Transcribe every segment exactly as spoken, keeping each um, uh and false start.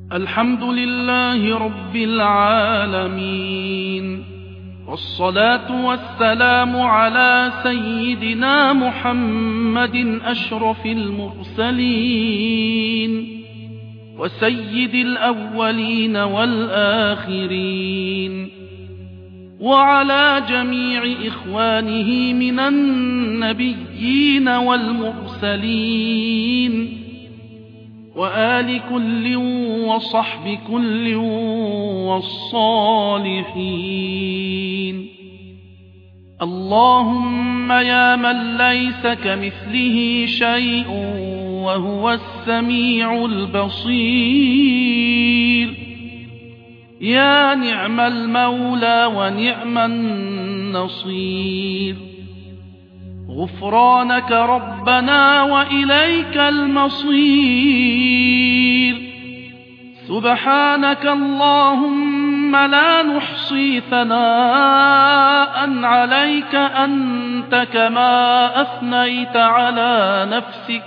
الحمد لله رب العالمين، والصلاة والسلام على سيدنا محمد أشرف المرسلين وسيد الأولين والآخرين، وعلى جميع إخوانه من النبيين والمرسلين، وآل كل وصحب كل والصالحين. اللهم يا من ليس كمثله شيء وهو السميع البصير، يا نعم المولى ونعم النصير. غفرانك ربنا وإليك المصير. سبحانك اللهم لا نحصي ثناء عليك أنت كما أثنيت على نفسك،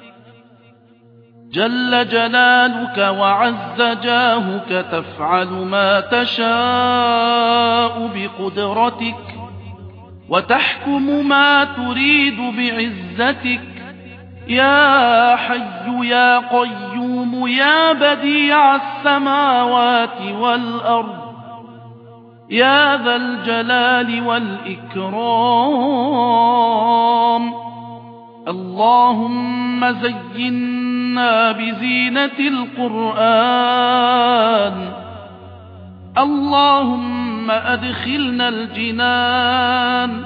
جل جلالك وعز جاهك، تفعل ما تشاء بقدرتك وتحكم ما تريد بعزتك. يا حي يا قيوم يا بديع السماوات والأرض، يا ذا الجلال والإكرام. اللهم زينا بزينة القرآن، اللهم أدخلنا الجنان،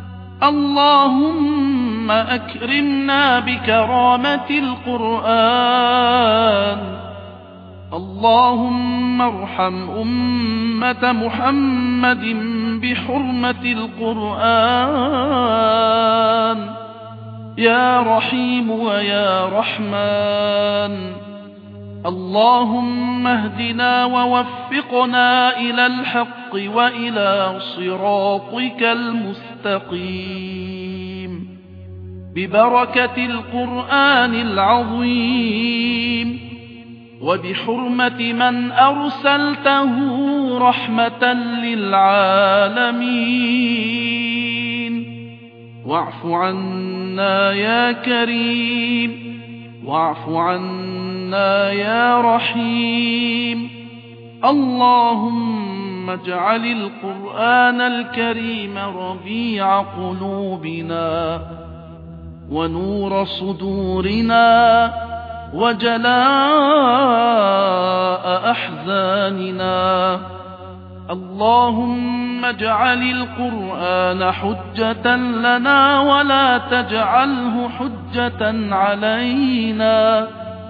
اللهم أكرمنا بكرامة القرآن. اللهم ارحم أمة محمد بحرمة القرآن، يا رحيم ويا رحمن. اللهم اهدنا ووفقنا إلى الحق وإلى صراطك المستقيم، ببركة القرآن العظيم، وبحرمة من أرسلته رحمة للعالمين. واعف عنا يا كريم، واعف عنا يا رحيم. اللهم اجعل القرآن الكريم ربيع قلوبنا ونور صدورنا وجلاء أحزاننا. اللهم اجعل القرآن حجة لنا ولا تجعله حجة علينا.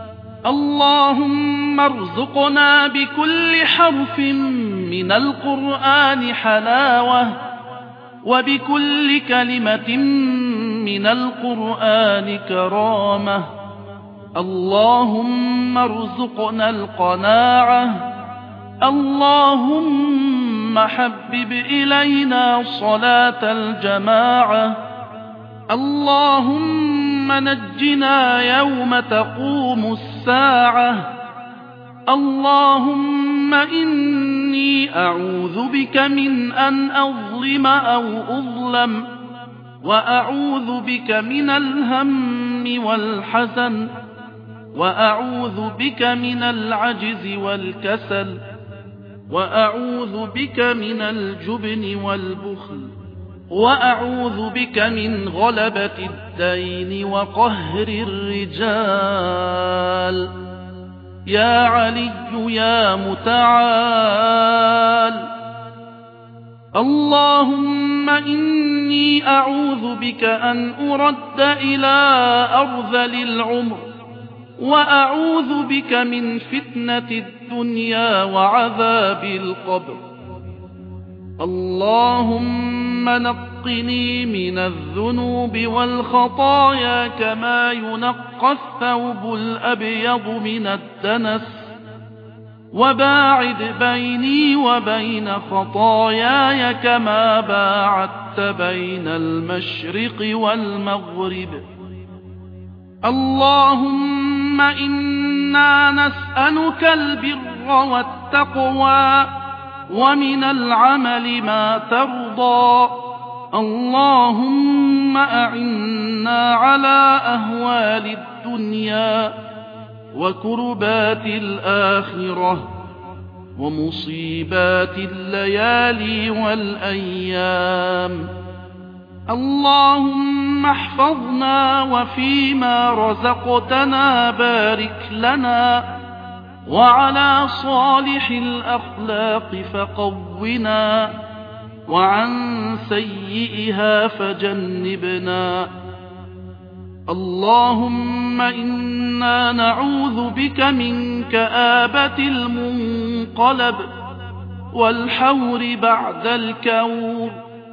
اللهم ارزقنا بكل حرف من القرآن حلاوة، وبكل كلمة من القرآن كرامة. اللهم ارزقنا القناعة. اللهم حبب إلينا صلاة الجماعة. اللهم نجنا يوم تقوم الساعة. اللهم إني أعوذ بك من أن أظلم أو أظلم، وأعوذ بك من الهم والحزن، وأعوذ بك من العجز والكسل، وأعوذ بك من الجبن والبخل، وأعوذ بك من غلبة الدين وقهر الرجال. يا علي يا متعال. اللهم إني أعوذ بك أن أرد إلى أرذل العمر، وأعوذ بك من فتنة الدنيا وعذاب القبر. اللهم نقني من الذنوب والخطايا كما ينقى الثوب الأبيض من الدنس، وباعد بيني وبين خطاياي كما باعدت بين المشرق والمغرب. اللهم إني إنا نسألك البر والتقوى ومن العمل ما ترضى اللهم أعنا على أهوال الدنيا وكربات الآخرة ومصيبات الليالي والأيام اللهم احفظنا وفيما رزقتنا بارك لنا وعلى صالح الأخلاق فقونا وعن سيئها فجنبنا اللهم إنا نعوذ بك من كآبة المنقلب والحور بعد الكور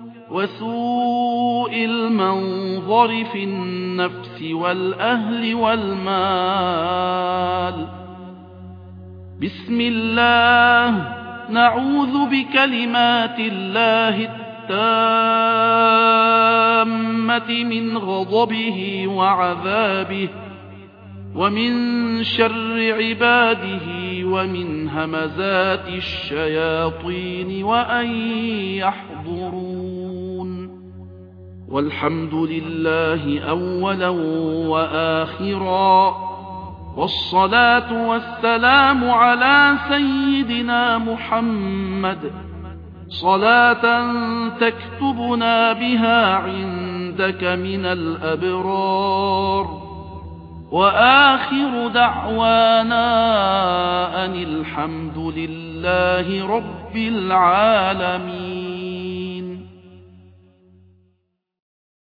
وسوء المنظر في النفس والأهل والمال بسم الله نعوذ بكلمات الله التامة من غضبه وعذابه ومن شر عباده ومن همزات الشياطين وأن يحضرون والحمد لله أولا وآخرا والصلاة والسلام على سيدنا محمد صلاة تكتبنا بها عندك من الأبرار وآخر دعوانا أن الحمد لله رب العالمين.